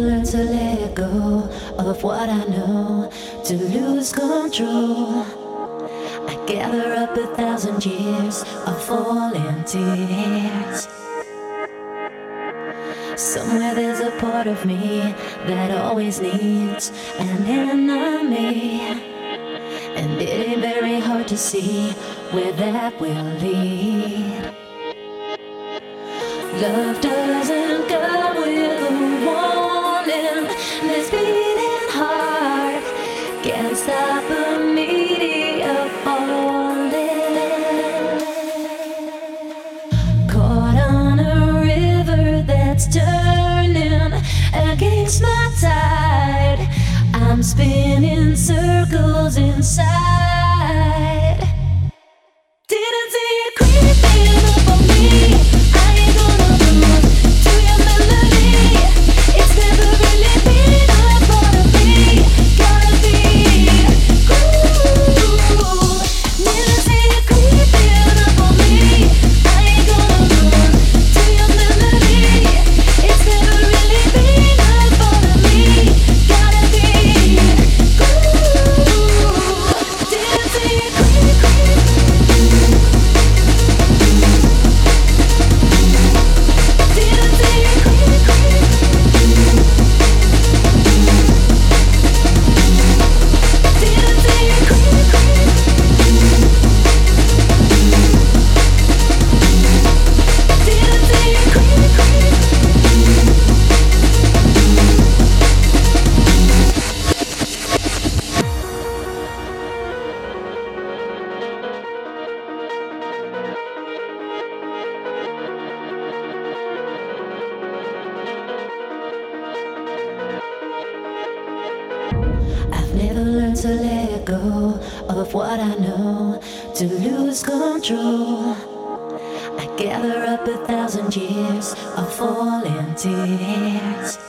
learned to let go of what I know, to lose control. I gather up 1,000 years of falling tears. Somewhere there's a part of me that always needs an enemy, and it ain't very hard to see where that will lead. Love doesn't come with a warning. This beating heart can't stop a meteor falling. Caught on a river that's turning against my tide. I'm spinning circles inside. Didn't see it creeping up on me. I ain't gonna lose to your melody. It's never really been a part of me. Gotta be cool. Didn't see it creeping up on me. I ain't gonna lose to your melody. It's never really been a part of me. Gotta be cool. Didn't see it creeping. I've never learned to let go of what I know, to lose control. I gather up 1,000 years of falling tears.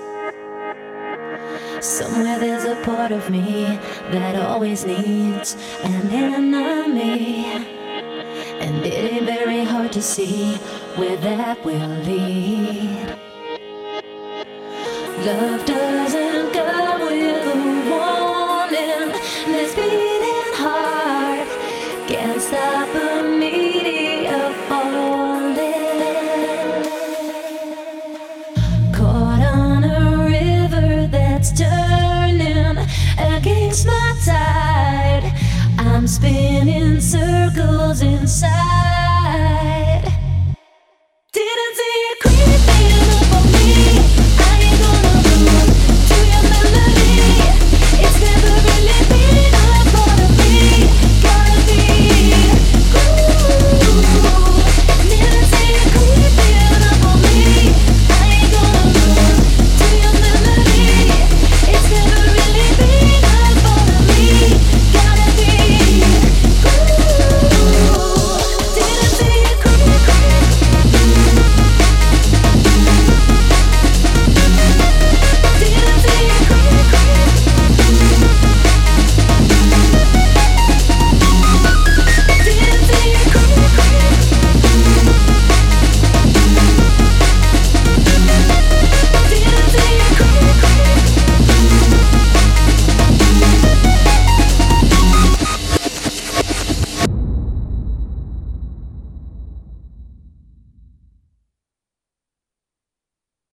Somewhere there's a part of me that always needs an enemy, and it ain't very hard to see where that will lead. Love doesn't come with a warning.